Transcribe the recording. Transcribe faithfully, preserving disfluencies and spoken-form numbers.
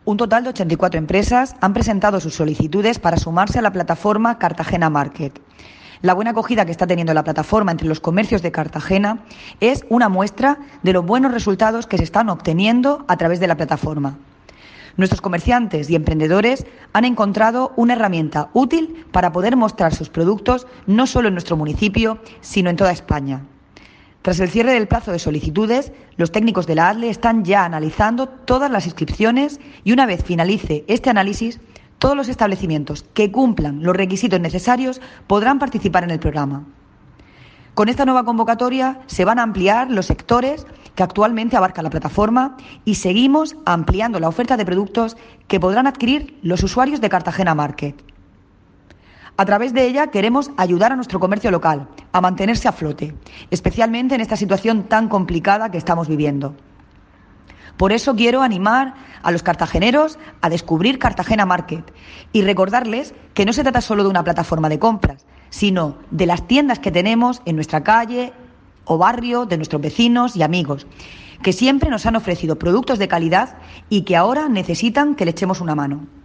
Un total de ochenta y cuatro empresas han presentado sus solicitudes para sumarse a la plataforma Cartagena Market. La buena acogida que está teniendo la plataforma entre los comercios de Cartagena es una muestra de los buenos resultados que se están obteniendo a través de la plataforma. Nuestros comerciantes y emprendedores han encontrado una herramienta útil para poder mostrar sus productos no solo en nuestro municipio, sino en toda España. Tras el cierre del plazo de solicitudes, los técnicos de la A D L E están ya analizando todas las inscripciones y una vez finalice este análisis, todos los establecimientos que cumplan los requisitos necesarios podrán participar en el programa. Con esta nueva convocatoria se van a ampliar los sectores que actualmente abarca la plataforma y seguimos ampliando la oferta de productos que podrán adquirir los usuarios de Cartagena Market. A través de ella queremos ayudar a nuestro comercio local a mantenerse a flote, especialmente en esta situación tan complicada que estamos viviendo. Por eso quiero animar a los cartageneros a descubrir Cartagena Market y recordarles que no se trata solo de una plataforma de compras, sino de las tiendas que tenemos en nuestra calle o barrio, de nuestros vecinos y amigos, que siempre nos han ofrecido productos de calidad y que ahora necesitan que le echemos una mano.